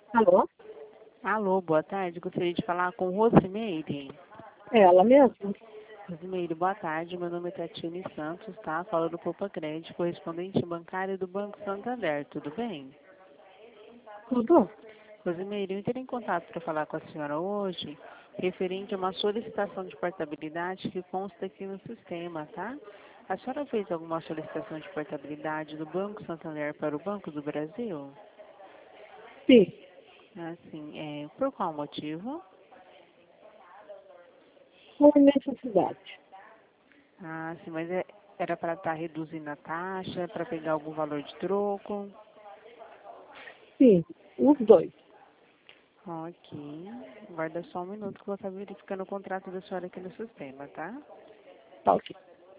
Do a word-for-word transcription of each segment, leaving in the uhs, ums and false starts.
Alô? Alô, boa tarde. Gostaria de falar com Rosimeire. É ela mesma? Rosimeire, boa tarde. Meu nome é Tatiane Santos, tá? Falo do Poupa Crédito, correspondente bancário do Banco Santander. Tudo bem? Tudo? Rosimeire, eu entrei em contato para falar com a senhora hoje, referente a uma solicitação de portabilidade que consta aqui no sistema, tá? A senhora fez alguma solicitação de portabilidade do Banco Santander para o Banco do Brasil? Sim. Assim, é, por qual motivo? Por necessidade. Ah, sim, mas é, era para estar reduzindo a taxa, para pegar algum valor de troco? Sim, os dois. Ok. Guarda só um minuto que eu vou estar verificando o contrato da senhora aqui no sistema, tá? Tá ok.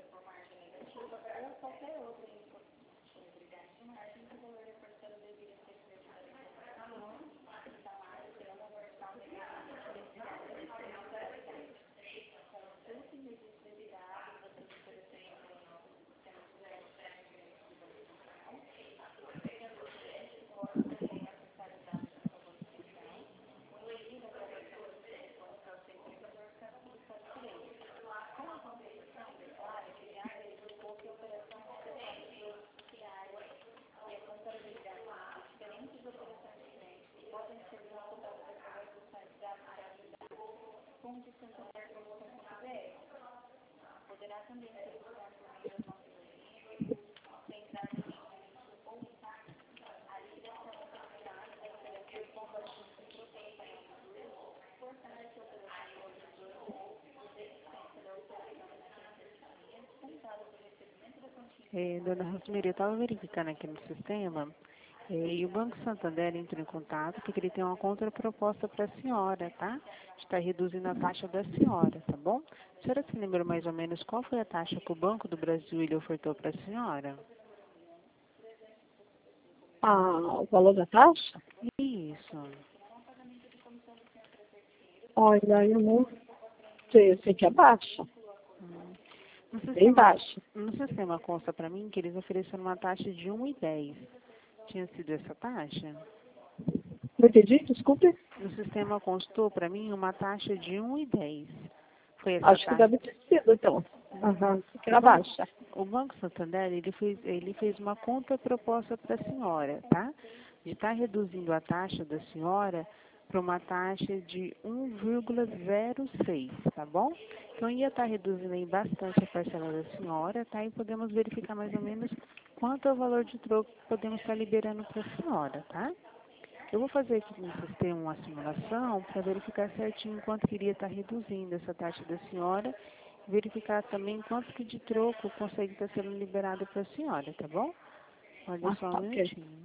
É, dona Rosmery, eu estava verificando aqui no sistema, é, e o Banco Santander entrou em contato porque ele tem uma contraproposta para a senhora, tá? Está reduzindo a taxa da senhora, tá bom? A senhora se lembra mais ou menos qual foi a taxa que o Banco do Brasil ele ofertou para a senhora? Ah, o valor da taxa? Isso. Olha, eu não sei, eu sei que é baixa. Hum. No Bem sistema, baixa. no sistema consta para mim que eles ofereceram uma taxa de um e dez. Tinha sido essa taxa? Não entendi? Desculpe. No sistema constou para mim uma taxa de um e dez. Foi essa Acho que taxa? deve ter sido, então. Aham, que O era Banco, baixa. o Banco Santander, ele fez, ele fez uma contraproposta para a senhora, tá? De estar reduzindo a taxa da senhora para uma taxa de um vírgula zero seis, tá bom? Então, ia estar reduzindo aí bastante a parcela da senhora, tá? E podemos verificar mais ou menos quanto é o valor de troco que podemos estar liberando para a senhora, tá? Eu vou fazer aqui no sistema uma simulação para verificar certinho quanto que iria estar reduzindo essa taxa da senhora, verificar também quanto que de troco consegue estar sendo liberado para a senhora, tá bom? Olha Ah, só um tá ok. minutinho.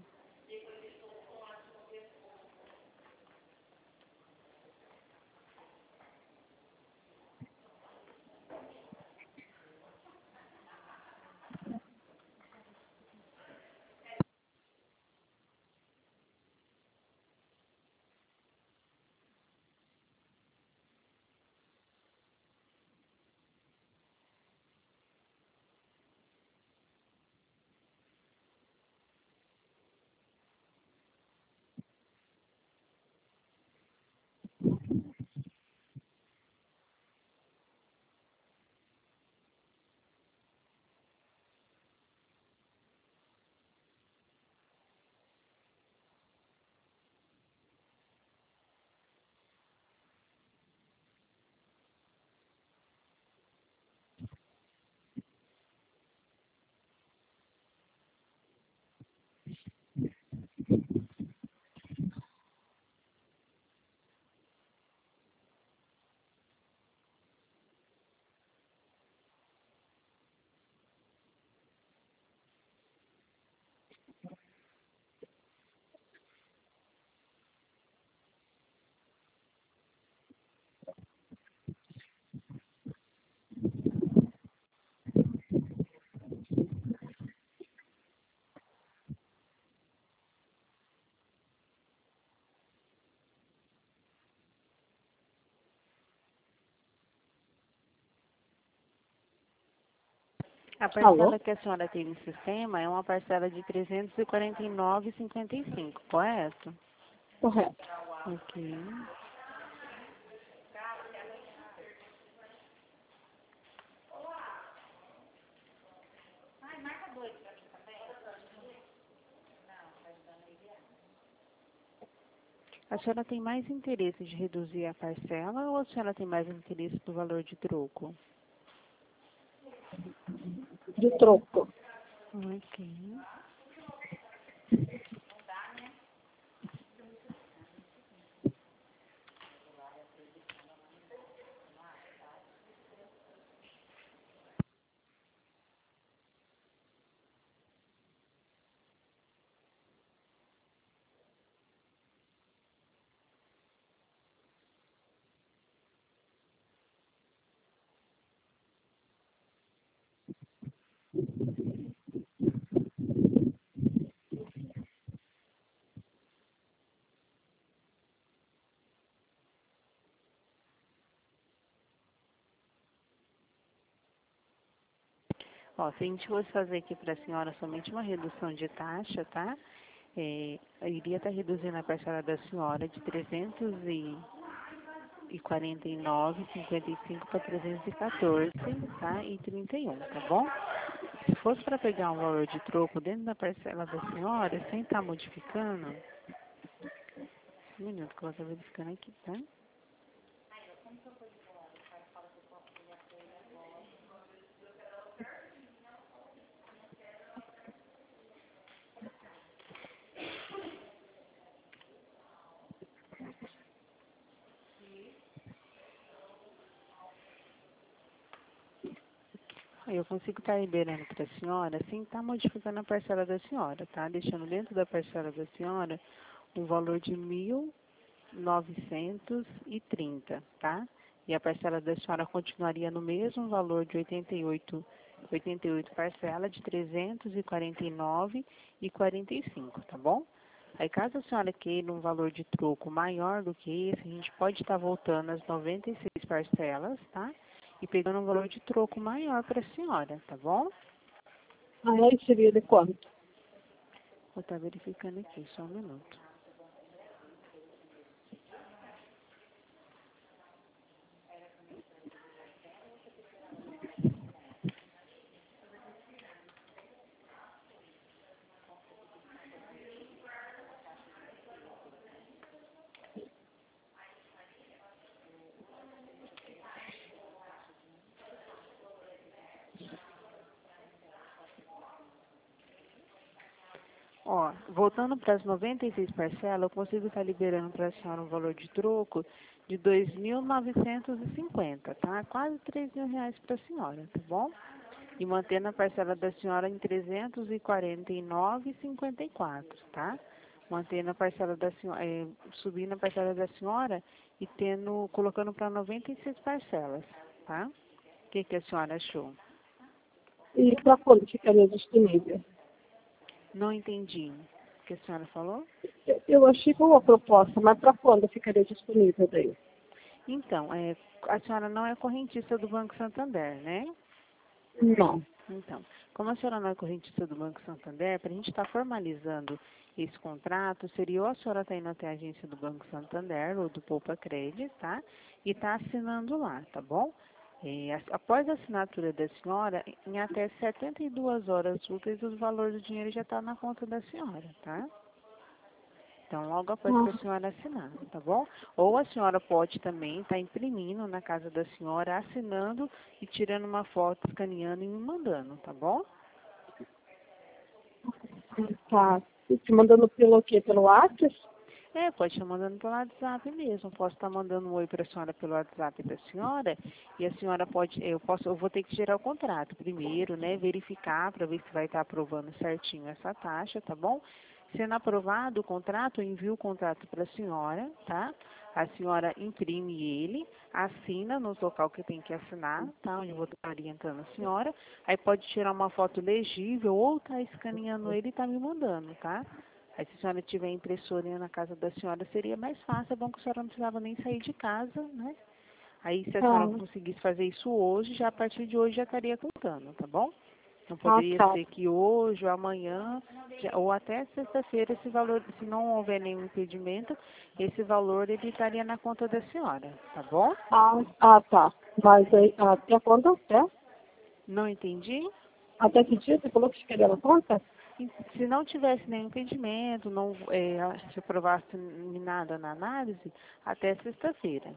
A Alô? parcela que a senhora tem no sistema é uma parcela de trezentos e quarenta e nove vírgula cinquenta e cinco, correto? Correto. Ok. A senhora tem mais interesse de reduzir a parcela ou a senhora tem mais interesse do valor de troco? De troco. Ok. Ó, se a gente fosse fazer aqui para a senhora somente uma redução de taxa, tá? É, eu iria estar reduzindo a parcela da senhora de trezentos e quarenta e nove vírgula cinquenta e cinco para trezentos e quatorze, tá? E trinta e um, tá bom? Se fosse para pegar um valor de troco dentro da parcela da senhora, sem estar modificando, um minuto que eu estou verificando aqui, tá? Aí eu consigo estar liberando para a senhora sem estar modificando a parcela da senhora, tá? Deixando dentro da parcela da senhora um valor de mil novecentos e trinta, tá? E a parcela da senhora continuaria no mesmo valor de oitenta e oito, oitenta e oito parcela de trezentos e quarenta e nove e quarenta e cinco, tá bom? Aí caso a senhora queira um valor de troco maior do que esse, a gente pode estar voltando às noventa e seis parcelas, tá? E pegando um valor de troco maior para a senhora, tá bom? Aí seria de quanto? Vou estar verificando aqui, só um minuto. Ó, voltando para as noventa e seis parcelas, eu consigo estar liberando para a senhora um valor de troco de dois mil novecentos e cinquenta, tá? Quase três mil reais para a senhora, tá bom? E mantendo a parcela da senhora em trezentos e quarenta e nove vírgula cinquenta e quatro, tá? Mantendo a parcela da senhora, eh, subindo a parcela da senhora e tendo, colocando para noventa e seis parcelas, tá? O que, que a senhora achou? E para quando ficaria disponível? Não entendi o que a senhora falou? Eu, eu achei boa a proposta, mas para quando ficaria disponível daí? Então, é, a senhora não é correntista do Banco Santander, né? Não. Então, como a senhora não é correntista do Banco Santander, para a gente estar formalizando esse contrato, seria ou a senhora estar indo até a agência do Banco Santander ou do Poupa Credit, tá? E tá assinando lá, tá bom? E, a- após a assinatura da senhora, em até setenta e duas horas úteis, o valor do dinheiro já está na conta da senhora, tá? Então, logo após que a Ah, senhora assinar, tá bom? Ou a senhora pode também estar imprimindo na casa da senhora, assinando e tirando uma foto, escaneando e me mandando, tá bom? tá. E te mandando pelo quê? Pelo WhatsApp? É, pode estar mandando pelo WhatsApp mesmo. Posso estar mandando um oi para a senhora pelo WhatsApp da senhora e a senhora pode, eu posso, eu vou ter que gerar o contrato primeiro, né? Verificar para ver se vai estar aprovando certinho essa taxa, tá bom? Sendo aprovado o contrato, eu envio o contrato para a senhora, tá? A senhora imprime ele, assina no local que tem que assinar, tá? Onde eu vou estar orientando a senhora. Aí pode tirar uma foto legível ou tá escaneando ele e tá me mandando, tá? Aí se a senhora tiver impressora na casa da senhora, seria mais fácil. É bom que a senhora não precisava nem sair de casa, né? Aí se a senhora Ah, conseguisse fazer isso hoje, já a partir de hoje já estaria contando, tá bom? Não Ah, poderia tá. ser que hoje ou amanhã, já- ou até sexta-feira, esse valor, se não houver nenhum impedimento, esse valor ele estaria na conta da senhora, tá bom? Ah, ah, tá. Mas aí, até quando? Até? Não entendi? Até que dia você falou que chegaria na conta? E se não tivesse nenhum impedimento, não é, se aprovasse nada na análise, até sexta-feira.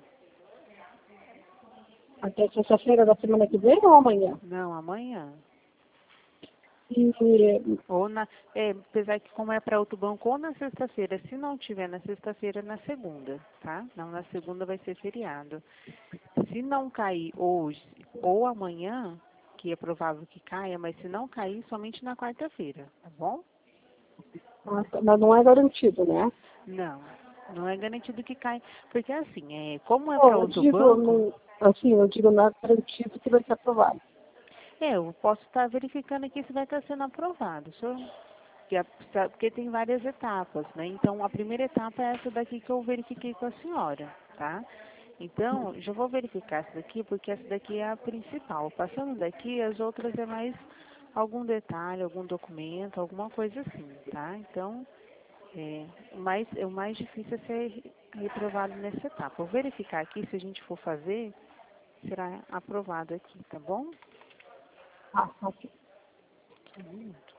Até sexta-feira da semana que vem ou amanhã? Não, amanhã. E, Ou na, é, apesar que como é para outro banco, ou na sexta-feira. Se não tiver na sexta-feira, na segunda, tá? Não, na segunda vai ser feriado. Se não cair hoje ou amanhã, que é provável que caia, mas se não cair, somente na quarta-feira, tá bom? ah, tá, mas não é garantido, né? Não, não é garantido que caia. Porque assim, é, como é Bom, para eu outro digo, banco, não, assim, eu digo não é garantido que vai ser aprovado. é, eu posso estar verificando aqui se vai estar sendo aprovado. Se eu- que a- sa- porque tem várias etapas, né? Então, a primeira etapa é essa daqui que eu verifiquei com a senhora, tá? Então, já vou verificar essa daqui, porque essa daqui é a principal. Passando daqui, as outras é mais algum detalhe, algum documento, alguma coisa assim, tá? Então, é, o, mais, é, o mais difícil é ser reprovado nessa etapa. Vou verificar aqui, se a gente for fazer, será aprovado aqui, tá bom? Ah, ok. Só um minuto.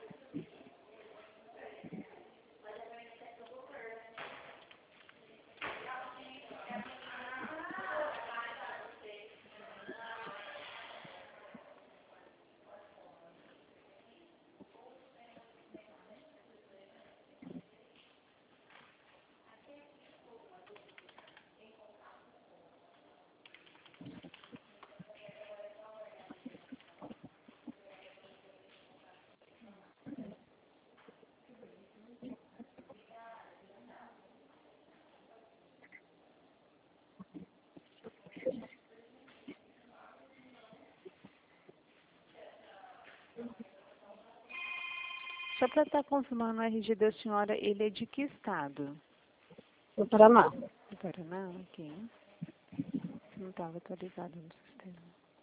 Só para estar confirmando o R G da senhora, ele é de que estado? No Paraná. Do Paraná? Ok. Não estava atualizado no sistema.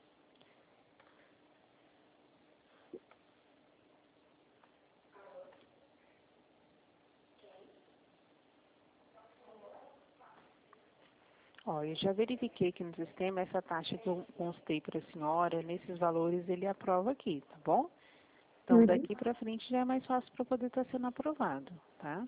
Ó, eu já verifiquei aqui no sistema, essa taxa que eu constei para a senhora, nesses valores ele aprova aqui, tá bom? Então Uhum. daqui para frente já é mais fácil para poder estar sendo aprovado, tá?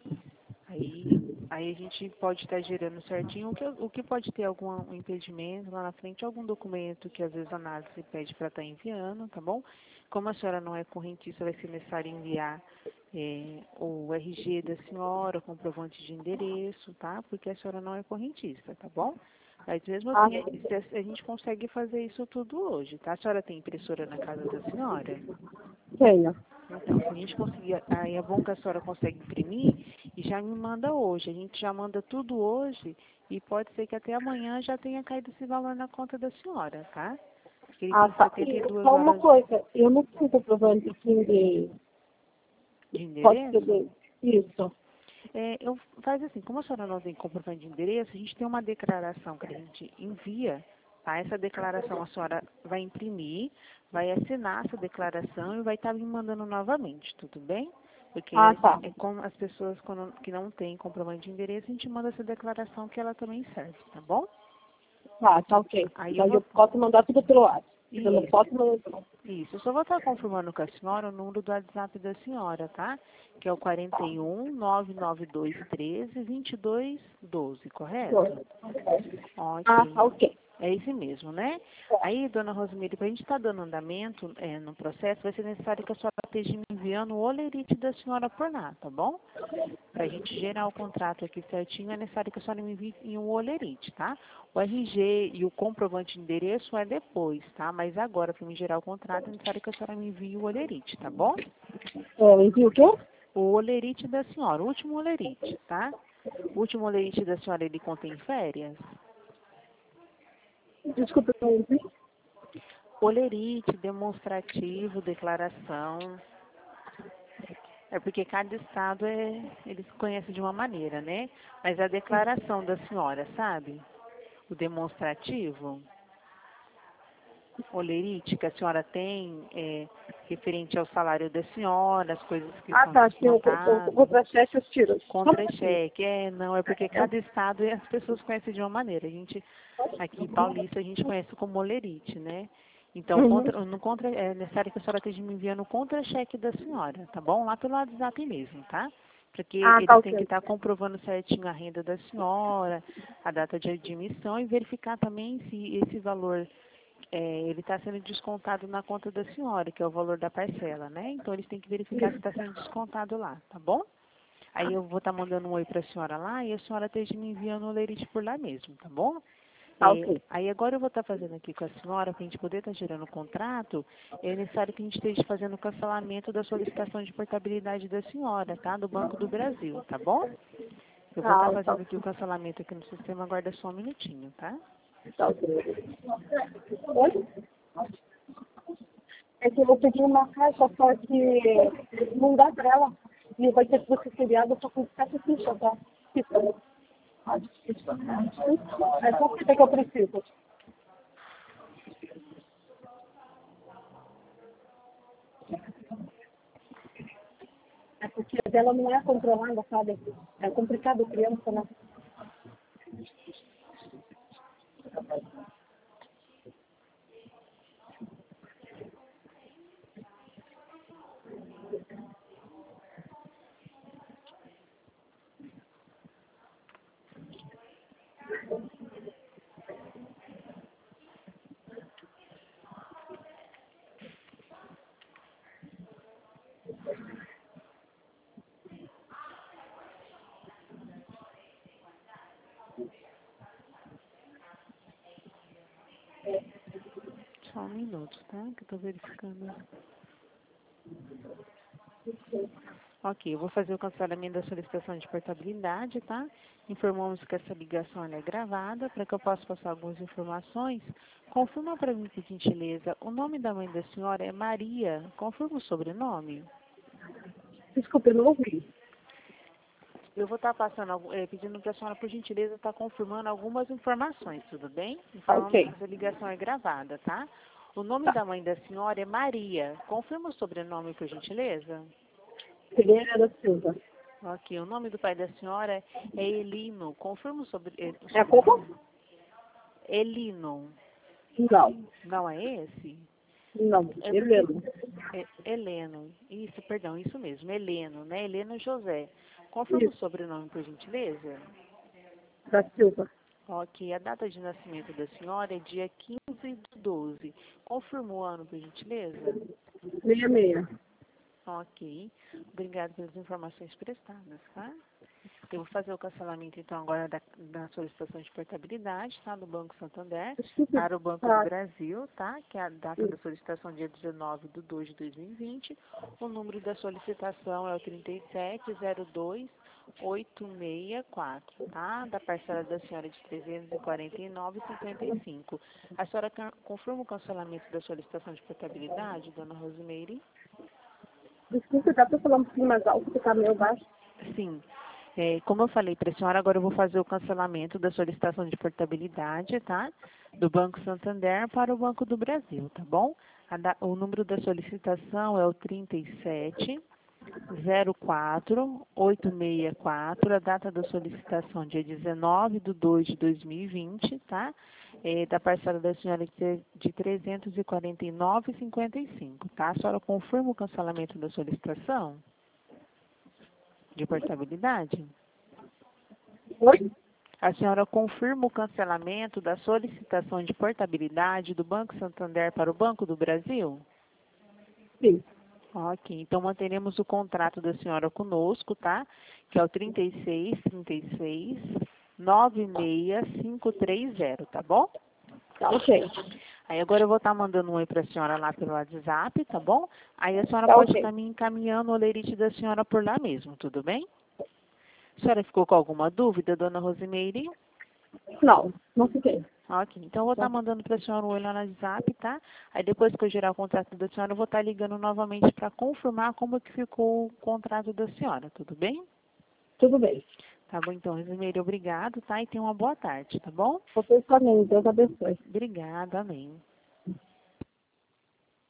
Aí, aí a gente pode estar gerando certinho, o que, o que pode ter algum impedimento lá na frente, algum documento que às vezes a análise pede para estar enviando, tá bom? Como a senhora não é correntista, vai ser necessário enviar é, o R G da senhora, o comprovante de endereço, tá? Porque a senhora não é correntista, tá bom? Mas mesmo Ah, assim, a, a gente consegue fazer isso tudo hoje, tá? A senhora tem impressora na casa da senhora? tenho. Então, se a gente conseguir, aí é bom que a senhora consegue imprimir e já me manda hoje. A gente já manda tudo hoje e pode ser que até amanhã já tenha caído esse valor na conta da senhora, tá? Porque ele Ah, tem tá. setenta e E duas só uma horas coisa, eu não tenho comprovante assim de. de Pode ser endereço. de. Isso. É, eu faz assim, como a senhora não tem comprovante de endereço, a gente tem uma declaração que a gente envia, tá? Essa declaração a senhora vai imprimir, vai assinar essa declaração e vai estar me mandando novamente, tudo bem? Porque Ah, tá. é como as pessoas quando, que não têm comprovante de endereço, a gente manda essa declaração que ela também serve, tá bom? Tá, tá ok. Aí eu Daí vou. eu posso mandar tudo pelo WhatsApp. Eu não Isso. posso mandar. Isso, eu só vou estar confirmando com a senhora o número do WhatsApp da senhora, tá? Que é o quarenta e um, nove nove dois um três, vinte e dois doze, correto? Ah, Ok. tá ok. É esse mesmo, né? Aí, dona Rosemary, para a gente estar dando andamento é, no processo, vai ser necessário que a senhora esteja me enviando o olerite da senhora por lá, tá bom? Para a gente gerar o contrato aqui certinho, é necessário que a senhora me envie em um olerite, tá? O R G e o comprovante de endereço é depois, tá? Mas agora, para me gerar o contrato, é necessário que a senhora me envie o olerite, tá bom? É, envio o quê? O olerite da senhora, o último olerite, tá? O último olerite da senhora, ele contém férias? Desculpa, eu não ouvi. Olerite, demonstrativo, declaração. É porque cada estado é, eles conhecem de uma maneira, né? Mas a declaração da senhora, sabe? O demonstrativo. Olerite, que a senhora tem, é, referente ao salário da senhora, as coisas que Ah, são tá. Sim, o, o, o descontadas. contra-cheque eu tiro. Só um pouquinho. Contra-cheque, é, não, é porque cada estado as pessoas conhecem de uma maneira. A gente, aqui em Paulista, a gente conhece como olerite, né? Então, Uhum. contra, no contra, é necessário que a senhora esteja me enviando o contra-cheque da senhora, tá bom? Lá pelo WhatsApp mesmo, tá? Porque Ah, tá eles têm que ok. estar comprovando certinho a renda da senhora, a data de admissão e verificar também se esse valor, é, ele está sendo descontado na conta da senhora, que é o valor da parcela, né? Então, eles têm que verificar se está sendo descontado lá, tá bom? Aí eu vou estar mandando um oi para a senhora lá e a senhora esteja me enviando o lerite por lá mesmo, tá bom? Tá É, ok. aí agora eu vou estar fazendo aqui com a senhora, para a gente poder estar gerando o contrato, é necessário que a gente esteja fazendo o cancelamento da solicitação de portabilidade da senhora, tá? Do Banco do Brasil, tá bom? Eu vou estar Tá, tá, fazendo aqui o cancelamento aqui no sistema, aguarda só um minutinho, tá? tá ok. Oi? É que eu pedi uma caixa, só que não dá pra ela. E vai ter que ser feriado só com sete fichas, tá? Ficha. É só fita que eu preciso. É porque a dela não é controlada, sabe? É complicado criança, né? Só um minuto, tá? Que eu tô verificando. Ok, eu vou fazer o cancelamento da solicitação de portabilidade, tá? Informamos que essa ligação ela é gravada, para que eu possa passar algumas informações. Confirma para mim, por gentileza, o nome da mãe da senhora é Maria. Confirma o sobrenome. Desculpa, eu não ouvi. Eu vou estar passando, algu- eh, pedindo para a senhora, por gentileza, estar confirmando algumas informações, tudo bem? Tá Informamos que ok. essa ligação é gravada, tá? O nome Tá. da mãe da senhora é Maria. Confirma o sobrenome, por gentileza. Pereira da Silva. Ok, o nome do pai da senhora é Elino. Confirma o, sobre, eh, o É como? sobrenome. Elino. Não. Não é esse? Não. É porque... Heleno. É, Heleno. Isso, perdão, isso mesmo. Heleno, né? Heleno José. Confirma o Isso. sobrenome, por gentileza. Da Silva. Ok, a data de nascimento da senhora é dia quinze de doze. Confirmou o ano, por gentileza? Meia meia. Ok. Obrigada pelas informações prestadas, tá? Eu vou fazer o cancelamento, então, agora da, da solicitação de portabilidade, tá? Do Banco Santander Desculpe. para o Banco do Tá. Brasil, tá? Que é a data da solicitação dia dezenove de dois de dois mil e vinte. O número da solicitação é o trinta e sete zero dois oito seis quatro, tá? Da parcela da senhora de trezentos e quarenta e nove reais e cinquenta e cinco. A senhora can- confirma o cancelamento da solicitação de portabilidade, dona Rosimeire? Desculpe, dá pra falar um pouquinho mais alto, que tá meio baixo? Sim. É, como eu falei para a senhora, agora eu vou fazer o cancelamento da solicitação de portabilidade, tá? Do Banco Santander para o Banco do Brasil, tá bom? A da- o número da solicitação é o trinta e sete zero quatro oito seis quatro, a data da solicitação dia dezenove de dois de dois mil e vinte, tá? É, da parcela da senhora de de trezentos e quarenta e nove reais e cinquenta e cinco, tá? A senhora confirma o cancelamento da solicitação de portabilidade? Oi? A senhora confirma o cancelamento da solicitação de portabilidade do Banco Santander para o Banco do Brasil? Sim. Ok, então manteremos o contrato da senhora conosco, tá? Que é o trinta e seis, trinta e seis, nove seis cinco três zero, tá bom? Tá ok. Aí agora eu vou estar mandando um oi para a senhora lá pelo WhatsApp, tá bom? Aí a senhora Tá pode ok. estar me encaminhando o olerite da senhora por lá mesmo, tudo bem? A senhora ficou com alguma dúvida, dona Rosimeire? Não, não fiquei. Ok, então eu vou estar mandando para a senhora um oi lá no WhatsApp, tá? Aí depois que eu gerar o contrato da senhora, eu vou estar ligando novamente para confirmar como que ficou o contrato da senhora, tudo bem? Tudo bem. Tá bom, então, Rosimeire, obrigado, tá? E tenha uma boa tarde, tá bom? Você também. Deus abençoe. Obrigada, amém.